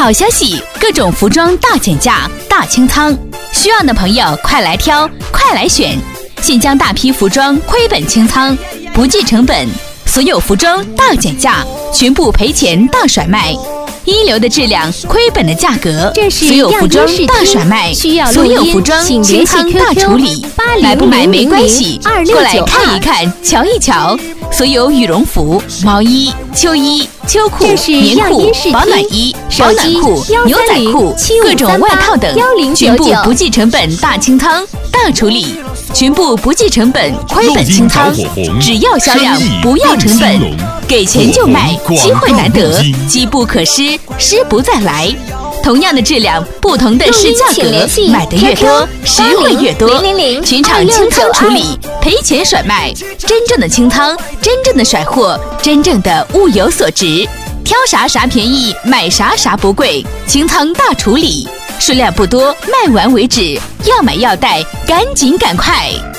好消息，各种服装大减价、大清仓，需要的朋友快来挑，快来选！现将大批服装亏本清仓，不计成本，所有服装大减价，全部赔钱大甩卖。一流的质量，亏本的价格，所有服装大甩卖，所有服装清仓大处理，买不买没关系，过来看一看，瞧一瞧。所有羽绒服、毛衣、秋衣、秋裤、棉裤、保暖衣、保暖裤、牛仔裤、各种外套等，全部不计成本大清仓、大处理，全部不计成本亏本清仓，只要销量不要成本，给钱就卖，机会难得，机不可失，失不再来。同样的质量，不同的市价格，买的越多，实惠越多。全场清仓处理，赔钱甩卖，真正的清仓，真正的甩货，真正的物有所值。挑啥啥便宜，买啥啥不贵，清仓大处理，数量不多，卖完为止。要买要带，赶紧赶快！